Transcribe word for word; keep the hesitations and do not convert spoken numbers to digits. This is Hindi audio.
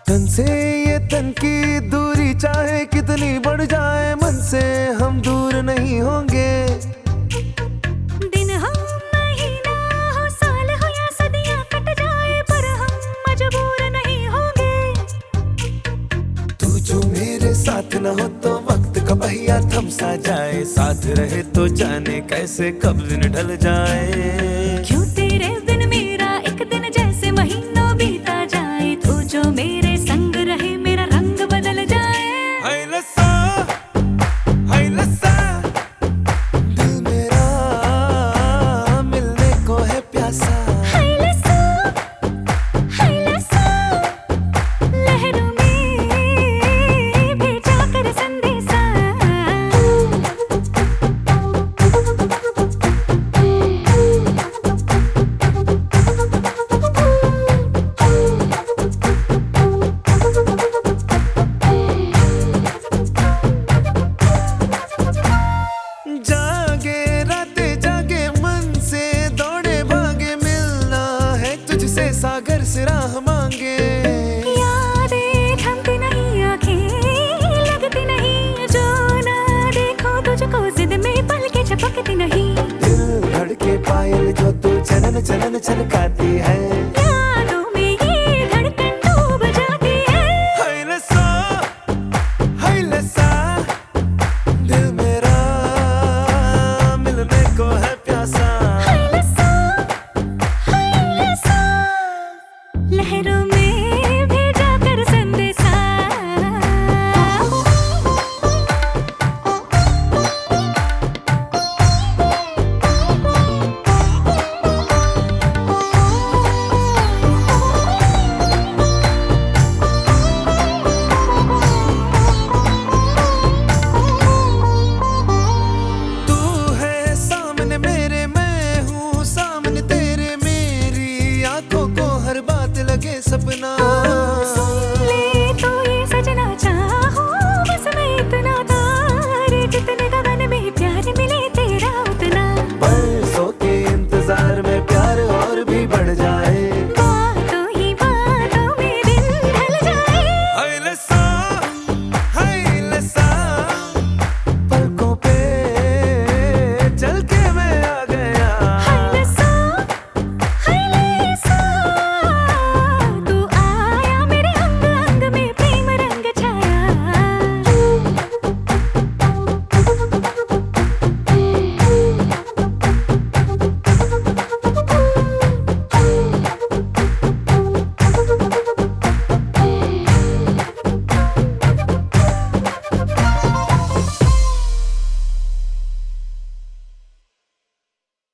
तन से ये तन की दूरी चाहे कितनी बढ़ जाए, मन से हम दूर नहीं होंगे। दिन हो महीना हो साल हो या सदियां कट जाए, पर हम मजबूर नहीं होंगे। तू जो मेरे साथ न हो तो वक्त का पहिया थम सा जाए, साथ रहे तो जाने कैसे कब दिन ढल जाए। क्यों तेरे बिन मेरा एक दिन जैसे महीनों बीता जाए, तू जो मेरे संग रहे मेरा रंग बदल जाए। हाय लसा, हाय लसा, दिल मेरा मिलने को है प्यासा। हाय लसा, हाय लसा, लहरों में भेजा कर संदेशा। जागे रातें जागे मन से दौड़े भागे, मिलना है तुझसे सागर से राह मांगे। यादें थमती नहीं आंखें लगती नहीं, जो ना देखो तुझको जिद में पलकें झपकती नहीं। दिल धड़के पायल जो तू चलन चलन छनकाती